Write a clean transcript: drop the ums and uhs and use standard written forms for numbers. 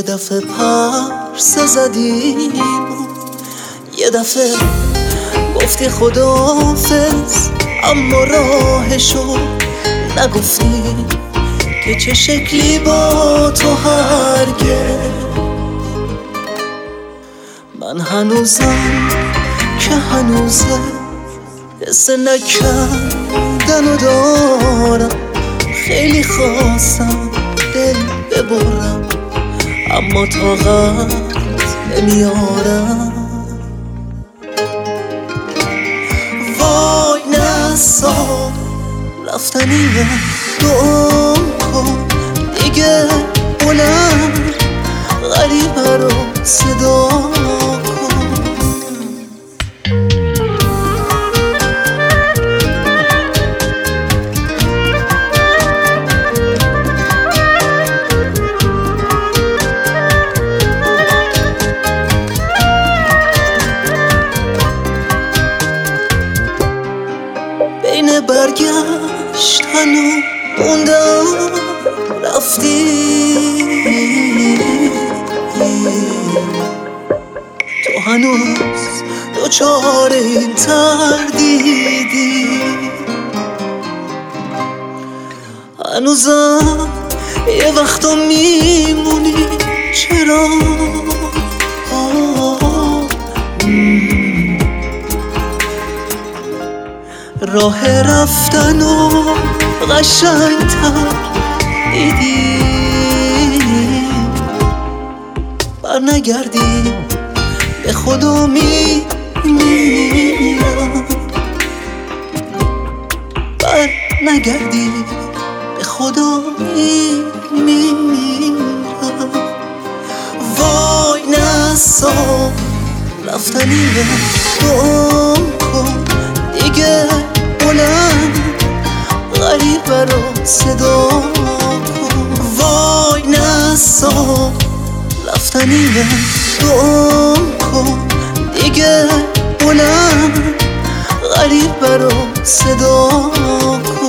یه دفعه پرسه زدیم، یه دفعه گفتی خداحافظ، اما راهشو نگفتی که چه شکلی با تو هرگز. من هنوزم که هنوزه حس نکردن و دارم، خیلی خواستم دل ببرم اما طاقت نمیارم. وای نسا رفتنیه، دعام کن دیگه بلند، غریبه رو صدا کن. بین برگشتن و موندن رفتی، تو هنوز دوچار این تردیدی، هنوزم یه وقتا میمونی چرا. راه رفتن و قشنگتر دیدی، برنگردی به خدا میمیرم، برنگردی به خدا میمیرم. وای نسا رفتنیه، دعام کن دیگه بلند، غریبه رو صدا کن. وای نسا رفتنیه، دعام کن دیگه بلند، غریبه رو صدا کن.